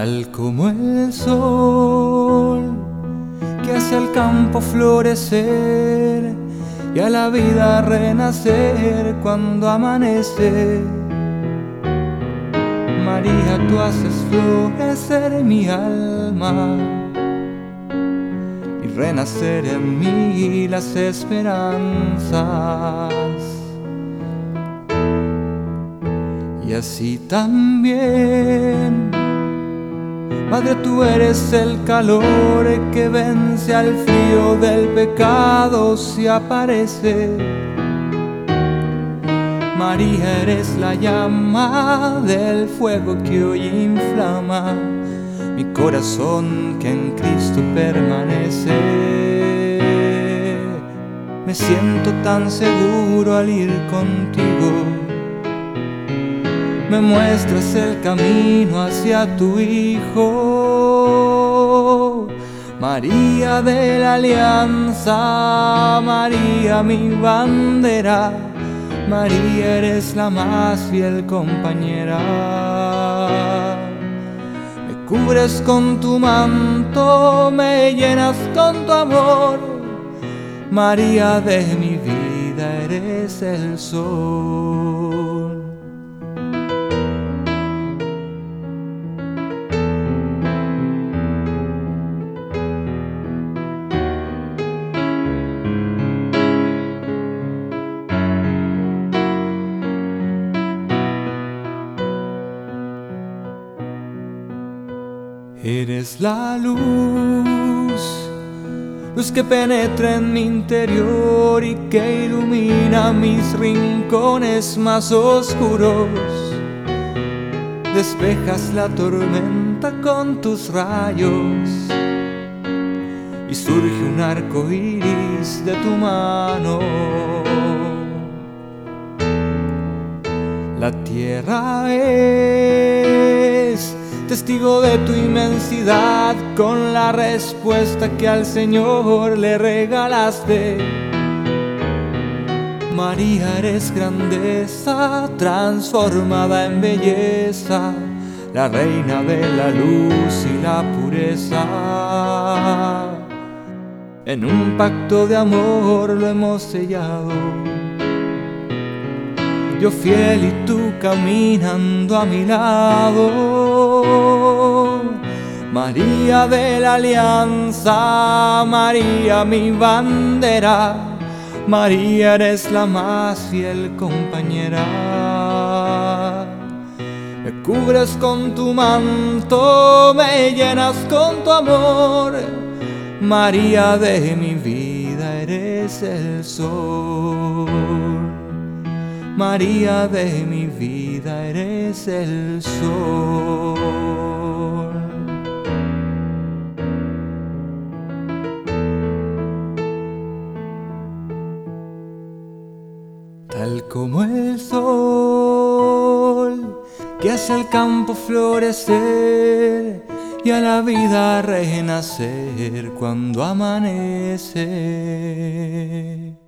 tal como el sol que hace al campo florecer y a la vida renacer cuando amanece. María, tú haces florecer mi alma y renacer en mí las esperanzas. Y así también, Madre, tú eres el calor que vence al frío del pecado si aparece. María, eres la llama del fuego que hoy inflama mi corazón que en Cristo permanece. Me siento tan seguro al ir contigo. Me muestras el camino hacia tu Hijo. María de la Alianza, María mi bandera, María, eres la más fiel compañera. Me cubres con tu manto, me llenas con tu amor. María de mi vida, eres el sol. Eres la luz, luz que penetra en mi interior y que ilumina mis rincones más oscuros. Despejas la tormenta con tus rayos y surge un arco iris de tu mano. La tierra es testigo de tu inmensidad con la respuesta que al Señor le regalaste. María, eres grandeza transformada en belleza, la reina de la luz y la pureza. En un pacto de amor lo hemos sellado, yo fiel y tú caminando a mi lado. María de la Alianza, María mi bandera, María, eres la más fiel compañera. Me cubres con tu manto, me llenas con tu amor. María de mi vida, eres el sol. María de mi vida, eres el sol. Tal como el sol que hace al campo florecer y a la vida renacer cuando amanece.